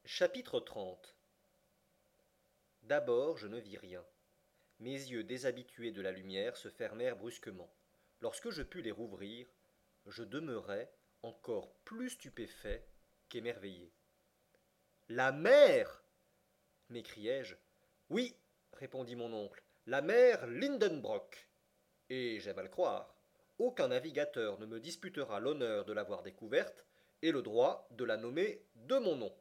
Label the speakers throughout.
Speaker 1: Chapitre 30. D'abord je ne vis rien. Mes yeux déshabitués de la lumière se fermèrent brusquement. Lorsque je pus les rouvrir, je demeurai encore plus stupéfait qu'émerveillé. La mer m'écriai-je. Oui, répondit mon oncle, la mer Lindenbrock. Et j'aime à le croire. Aucun navigateur ne me disputera l'honneur de l'avoir découverte et le droit de la nommer de mon nom.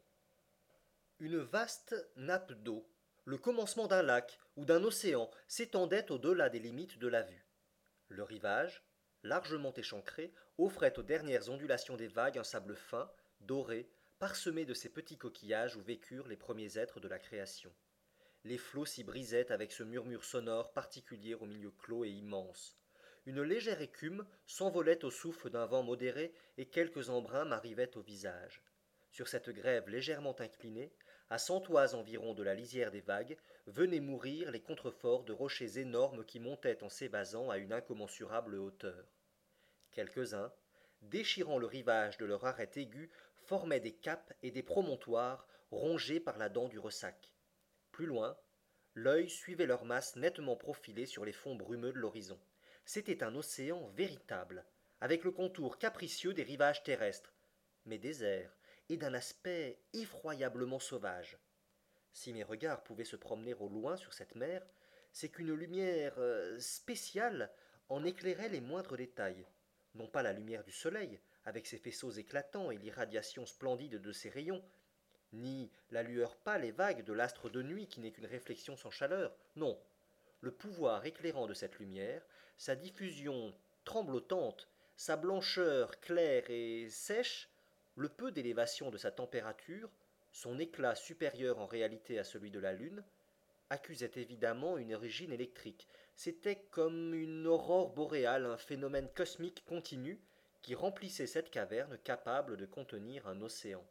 Speaker 1: Une vaste nappe d'eau, le commencement d'un lac ou d'un océan, s'étendait au-delà des limites de la vue. Le rivage, largement échancré, offrait aux dernières ondulations des vagues un sable fin, doré, parsemé de ces petits coquillages où vécurent les premiers êtres de la création. Les flots s'y brisaient avec ce murmure sonore particulier au milieu clos et immense. Une légère écume s'envolait au souffle d'un vent modéré et quelques embruns m'arrivaient au visage. Sur cette grève légèrement inclinée, à 100 toises environ de la lisière des vagues, venaient mourir les contreforts de rochers énormes qui montaient en s'évasant à une incommensurable hauteur. Quelques-uns, déchirant le rivage de leur arête aiguë, formaient des caps et des promontoires rongés par la dent du ressac. Plus loin, l'œil suivait leur masse nettement profilée sur les fonds brumeux de l'horizon. C'était un océan véritable, avec le contour capricieux des rivages terrestres, mais désert, et d'un aspect effroyablement sauvage. Si mes regards pouvaient se promener au loin sur cette mer, c'est qu'une lumière spéciale en éclairait les moindres détails. Non pas la lumière du soleil, avec ses faisceaux éclatants et l'irradiation splendide de ses rayons, ni la lueur pâle et vague de l'astre de nuit qui n'est qu'une réflexion sans chaleur. Non, le pouvoir éclairant de cette lumière, sa diffusion tremblotante, sa blancheur claire et sèche, le peu d'élévation de sa température, son éclat supérieur en réalité à celui de la lune, accusaient évidemment une origine électrique. C'était comme une aurore boréale, un phénomène cosmique continu qui remplissait cette caverne capable de contenir un océan.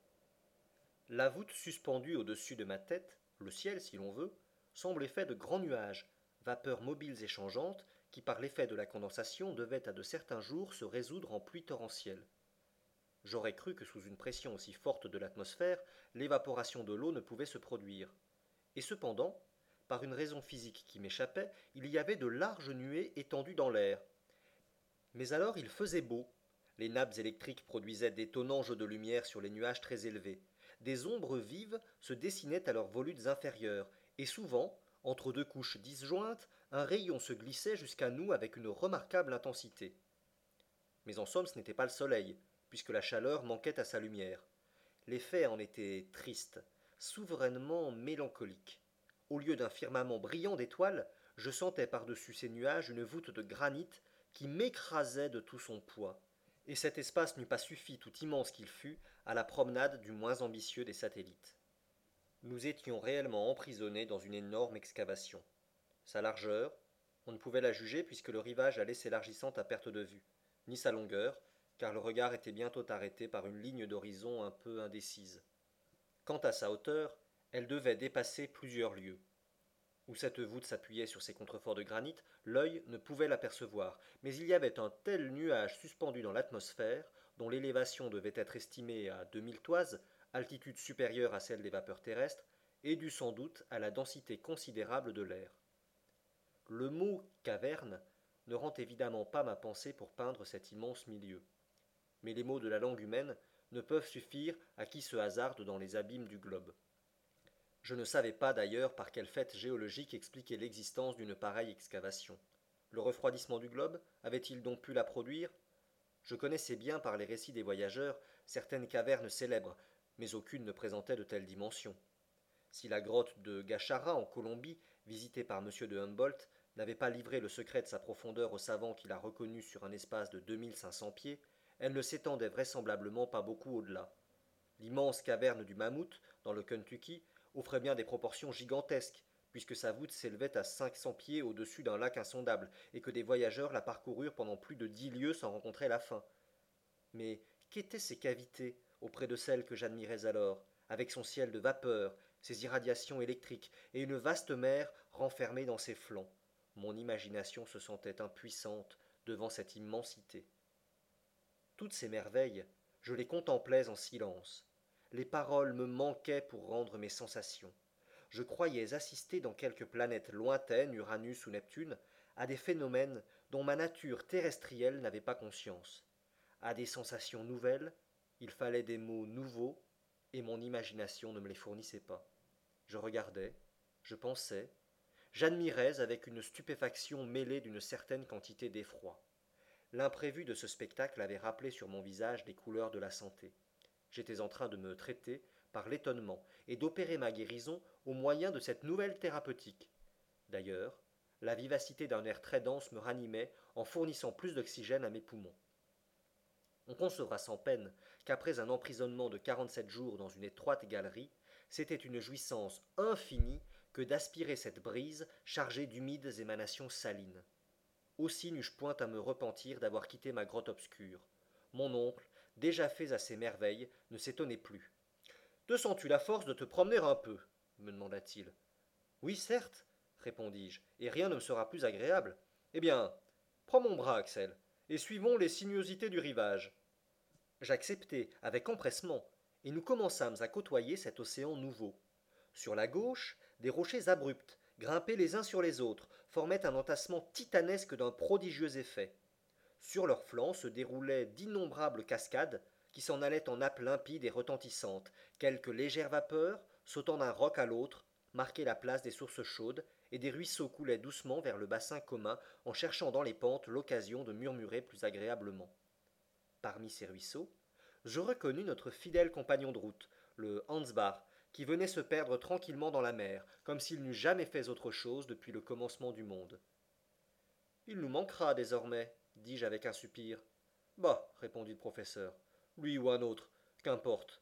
Speaker 1: La voûte suspendue au-dessus de ma tête, le ciel si l'on veut, semblait fait de grands nuages, vapeurs mobiles et changeantes, qui par l'effet de la condensation devaient à de certains jours se résoudre en pluie torrentielle. J'aurais cru que sous une pression aussi forte de l'atmosphère, l'évaporation de l'eau ne pouvait se produire. Et cependant, par une raison physique qui m'échappait, il y avait de larges nuées étendues dans l'air. Mais alors il faisait beau. Les nappes électriques produisaient d'étonnants jeux de lumière sur les nuages très élevés. Des ombres vives se dessinaient à leurs volutes inférieures, et souvent, entre deux couches disjointes, un rayon se glissait jusqu'à nous avec une remarquable intensité. Mais en somme ce n'était pas le soleil, puisque la chaleur manquait à sa lumière. L'effet en était triste, souverainement mélancolique. Au lieu d'un firmament brillant d'étoiles, je sentais par-dessus ces nuages une voûte de granit qui m'écrasait de tout son poids. Et cet espace n'eût pas suffi, tout immense qu'il fût, à la promenade du moins ambitieux des satellites. Nous étions réellement emprisonnés dans une énorme excavation. Sa largeur, on ne pouvait la juger puisque le rivage allait s'élargissant à perte de vue, ni sa longueur, car le regard était bientôt arrêté par une ligne d'horizon un peu indécise. Quant à sa hauteur, elle devait dépasser plusieurs lieues. Où cette voûte s'appuyait sur ses contreforts de granit, l'œil ne pouvait l'apercevoir, mais il y avait un tel nuage suspendu dans l'atmosphère, dont l'élévation devait être estimée à 2000 toises, altitude supérieure à celle des vapeurs terrestres, et due sans doute à la densité considérable de l'air. Le mot caverne ne rend évidemment pas ma pensée pour peindre cet immense milieu. Mais les mots de la langue humaine ne peuvent suffire à qui se hasarde dans les abîmes du globe. Je ne savais pas d'ailleurs par quel fait géologique expliquer l'existence d'une pareille excavation. Le refroidissement du globe avait-il donc pu la produire? Je connaissais bien par les récits des voyageurs certaines cavernes célèbres, mais aucune ne présentait de telles dimensions. Si la grotte de Gachara en Colombie, visitée par M. de Humboldt, n'avait pas livré le secret de sa profondeur aux savants qui la reconnut sur un espace de 2500 pieds, elle ne s'étendait vraisemblablement pas beaucoup au-delà. L'immense caverne du Mammouth, dans le Kentucky, offrait bien des proportions gigantesques, puisque sa voûte s'élevait à 500 pieds au-dessus d'un lac insondable, et que des voyageurs la parcoururent pendant plus de 10 lieues sans rencontrer la fin. Mais qu'étaient ces cavités auprès de celles que j'admirais alors, avec son ciel de vapeur, ses irradiations électriques, et une vaste mer renfermée dans ses flancs? Mon imagination se sentait impuissante devant cette immensité. Toutes ces merveilles, je les contemplais en silence. Les paroles me manquaient pour rendre mes sensations. Je croyais assister dans quelques planètes lointaines, Uranus ou Neptune, à des phénomènes dont ma nature terrestrielle n'avait pas conscience. À des sensations nouvelles, il fallait des mots nouveaux, et mon imagination ne me les fournissait pas. Je regardais, je pensais, j'admirais avec une stupéfaction mêlée d'une certaine quantité d'effroi. L'imprévu de ce spectacle avait rappelé sur mon visage les couleurs de la santé. J'étais en train de me traiter par l'étonnement et d'opérer ma guérison au moyen de cette nouvelle thérapeutique. D'ailleurs, la vivacité d'un air très dense me ranimait en fournissant plus d'oxygène à mes poumons. On concevra sans peine qu'après un emprisonnement de 47 jours dans une étroite galerie, c'était une jouissance infinie que d'aspirer cette brise chargée d'humides émanations salines. Aussi n'eus-je point à me repentir d'avoir quitté ma grotte obscure. Mon oncle, déjà fait à ces merveilles, ne s'étonnait plus. Te sens-tu la force de te promener un peu me demanda-t-il. Oui, certes, répondis-je, et rien ne me sera plus agréable. Eh bien, prends mon bras, Axel, et suivons les sinuosités du rivage. J'acceptai avec empressement, et nous commençâmes à côtoyer cet océan nouveau. Sur la gauche, des rochers abrupts, grimpés les uns sur les autres, formaient un entassement titanesque d'un prodigieux effet. Sur leurs flancs se déroulaient d'innombrables cascades qui s'en allaient en nappes limpides et retentissantes. Quelques légères vapeurs, sautant d'un roc à l'autre, marquaient la place des sources chaudes, et des ruisseaux coulaient doucement vers le bassin commun en cherchant dans les pentes l'occasion de murmurer plus agréablement. Parmi ces ruisseaux, je reconnus notre fidèle compagnon de route, le Hansbach, qui venait se perdre tranquillement dans la mer, comme s'il n'eût jamais fait autre chose depuis le commencement du monde. Il nous manquera désormais, dis-je avec un soupir. Bah, répondit le professeur, lui ou un autre, qu'importe.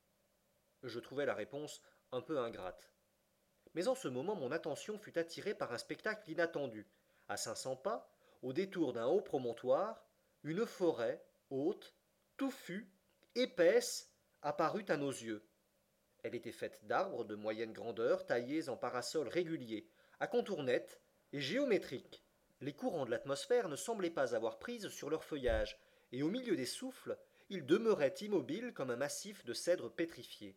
Speaker 1: Je trouvai la réponse un peu ingrate. Mais en ce moment mon attention fut attirée par un spectacle inattendu. À 500 pas, au détour d'un haut promontoire, une forêt, haute, touffue, épaisse, apparut à nos yeux. Elle était faite d'arbres de moyenne grandeur taillés en parasols réguliers, à contours nets et géométriques. Les courants de l'atmosphère ne semblaient pas avoir prise sur leur feuillage, et au milieu des souffles, ils demeuraient immobiles comme un massif de cèdres pétrifiés.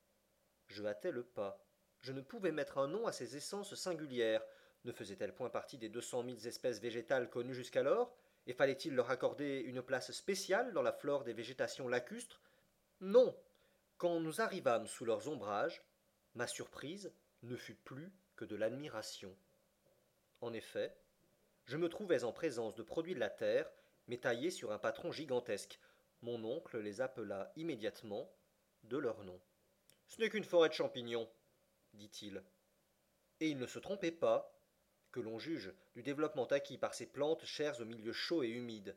Speaker 1: Je hâtai le pas. Je ne pouvais mettre un nom à ces essences singulières. Ne faisaient-elles point partie des 200 000 espèces végétales connues jusqu'alors, et fallait-il leur accorder une place spéciale dans la flore des végétations lacustres? Non. Quand nous arrivâmes sous leurs ombrages, ma surprise ne fut plus que de l'admiration. En effet, je me trouvais en présence de produits de la terre, mais taillés sur un patron gigantesque. Mon oncle les appela immédiatement de leur nom. Ce n'est qu'une forêt de champignons, dit-il. Et il ne se trompait pas, que l'on juge du développement acquis par ces plantes chères aux milieux chauds et humides.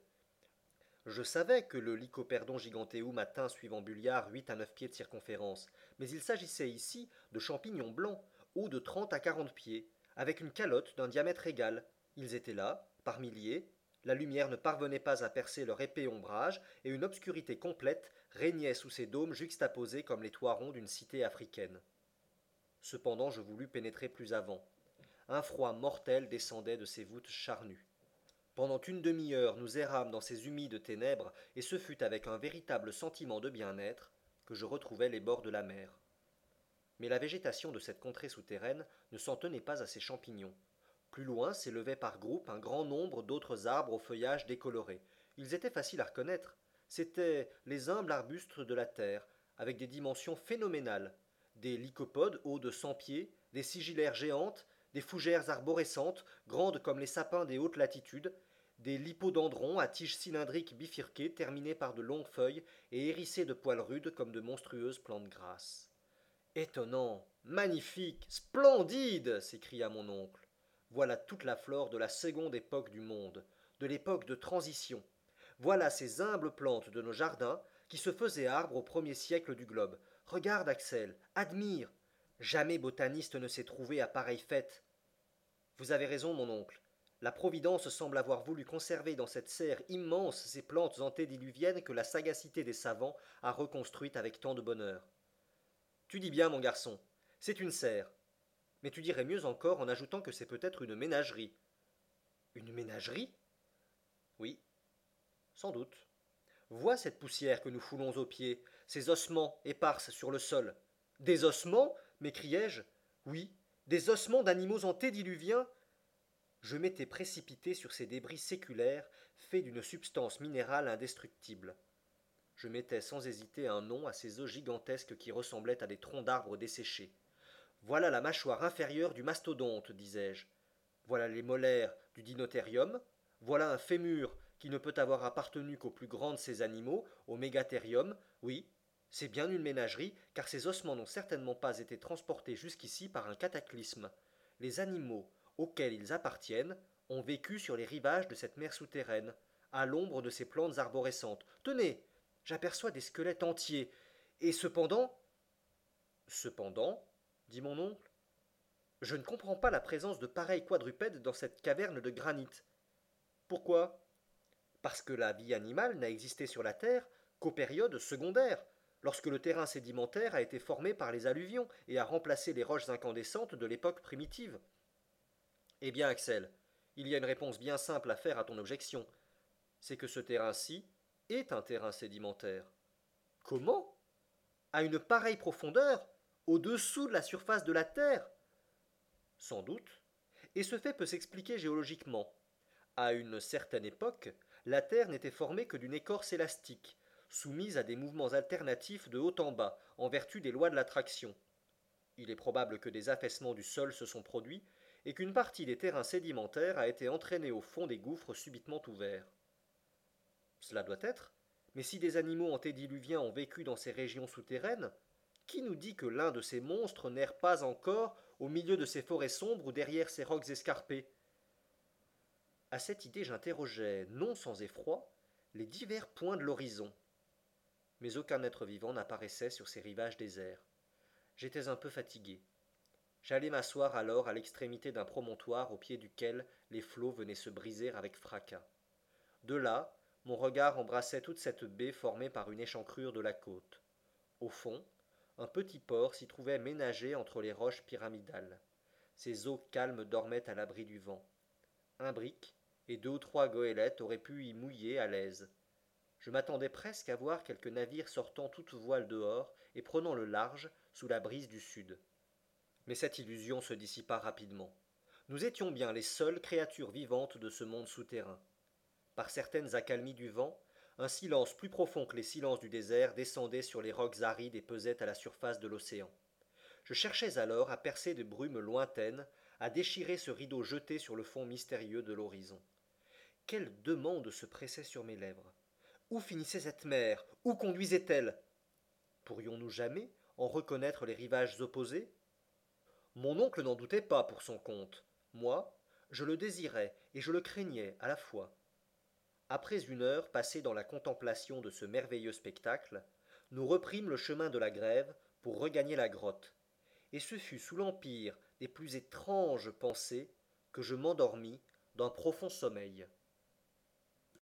Speaker 1: Je savais que le Lycoperdon giganteum atteint suivant Bulliard 8 à 9 pieds de circonférence, mais il s'agissait ici de champignons blancs, hauts de 30 à 40 pieds, avec une calotte d'un diamètre égal. Ils étaient là, par milliers, la lumière ne parvenait pas à percer leur épais ombrage, et une obscurité complète régnait sous ces dômes juxtaposés comme les toits ronds d'une cité africaine. Cependant je voulus pénétrer plus avant. Un froid mortel descendait de ces voûtes charnues. Pendant une demi-heure nous errâmes dans ces humides ténèbres, et ce fut avec un véritable sentiment de bien-être que je retrouvai les bords de la mer. Mais la végétation de cette contrée souterraine ne s'en tenait pas à ces champignons. Plus loin s'élevait par groupes un grand nombre d'autres arbres au feuillage décoloré. Ils étaient faciles à reconnaître. C'étaient les humbles arbustes de la terre, avec des dimensions phénoménales. Des lycopodes hauts de 100 pieds, des sigillaires géantes, des fougères arborescentes, grandes comme les sapins des hautes latitudes, des lipodendrons à tiges cylindriques bifurquées terminées par de longues feuilles et hérissées de poils rudes comme de monstrueuses plantes grasses. Étonnant, magnifique, splendide s'écria mon oncle. Voilà toute la flore de la seconde époque du monde, de l'époque de transition. Voilà ces humbles plantes de nos jardins qui se faisaient arbres au premier siècle du globe. Regarde, Axel, admire. Jamais botaniste ne s'est trouvé à pareille fête. Vous avez raison, mon oncle. La Providence semble avoir voulu conserver dans cette serre immense ces plantes antédiluviennes que la sagacité des savants a reconstruites avec tant de bonheur. Tu dis bien, mon garçon, c'est une serre. Mais tu dirais mieux encore en ajoutant que c'est peut-être une ménagerie. Une ménagerie? Oui, sans doute. Vois cette poussière que nous foulons aux pieds. ces ossements épars sur le sol. Des ossements m'écriai-je. Oui, des ossements d'animaux antédiluviens. Je m'étais précipité sur ces débris séculaires faits d'une substance minérale indestructible. Je mettais sans hésiter un nom à ces os gigantesques qui ressemblaient à des troncs d'arbres desséchés. Voilà la mâchoire inférieure du mastodonte, disais-je. Voilà les molaires du dinothérium. Voilà un fémur qui ne peut avoir appartenu qu'au plus grand de ces animaux, au mégathérium. Oui, c'est bien une ménagerie, car ces ossements n'ont certainement pas été transportés jusqu'ici par un cataclysme. Les animaux auxquels ils appartiennent ont vécu sur les rivages de cette mer souterraine, à l'ombre de ces plantes arborescentes. Tenez, j'aperçois des squelettes entiers. Et cependant. Cependant, dit mon oncle, je ne comprends pas la présence de pareils quadrupèdes dans cette caverne de granit. Pourquoi? Parce que la vie animale n'a existé sur la Terre qu'aux périodes secondaires, lorsque le terrain sédimentaire a été formé par les alluvions et a remplacé les roches incandescentes de l'époque primitive. Eh bien, Axel, il y a une réponse bien simple à faire à ton objection. C'est que ce terrain-ci est un terrain sédimentaire. Comment? À une pareille profondeur? Au-dessous de la surface de la Terre? Sans doute. Et ce fait peut s'expliquer géologiquement. À une certaine époque, la Terre n'était formée que d'une écorce élastique, soumise à des mouvements alternatifs de haut en bas, en vertu des lois de l'attraction. Il est probable que des affaissements du sol se sont produits et qu'une partie des terrains sédimentaires a été entraînée au fond des gouffres subitement ouverts. Cela doit être, mais si des animaux antédiluviens ont vécu dans ces régions souterraines, qui nous dit que l'un de ces monstres n'erre pas encore au milieu de ces forêts sombres ou derrière ces rocs escarpés? À cette idée j'interrogeais, non sans effroi, les divers points de l'horizon. Mais aucun être vivant n'apparaissait sur ces rivages déserts. J'étais un peu fatigué. J'allai m'asseoir alors à l'extrémité d'un promontoire au pied duquel les flots venaient se briser avec fracas. De là, mon regard embrassait toute cette baie formée par une échancrure de la côte. Au fond, un petit port s'y trouvait ménagé entre les roches pyramidales. Ses eaux calmes dormaient à l'abri du vent. Un brick et deux ou trois goélettes auraient pu y mouiller à l'aise. Je m'attendais presque à voir quelques navires sortant toutes voiles dehors et prenant le large sous la brise du sud. Mais cette illusion se dissipa rapidement. Nous étions bien les seules créatures vivantes de ce monde souterrain. Par certaines accalmies du vent, un silence plus profond que les silences du désert descendait sur les rocs arides et pesait à la surface de l'océan. Je cherchais alors à percer des brumes lointaines, à déchirer ce rideau jeté sur le fond mystérieux de l'horizon. Quelle demande se pressait sur mes lèvres? Où finissait cette mer? Où conduisait-elle? Pourrions-nous jamais en reconnaître les rivages opposés? Mon oncle n'en doutait pas pour son compte. Moi, je le désirais et je le craignais à la fois. Après une heure passée dans la contemplation de ce merveilleux spectacle, nous reprîmes le chemin de la grève pour regagner la grotte, et ce fut sous l'empire des plus étranges pensées que je m'endormis d'un profond sommeil.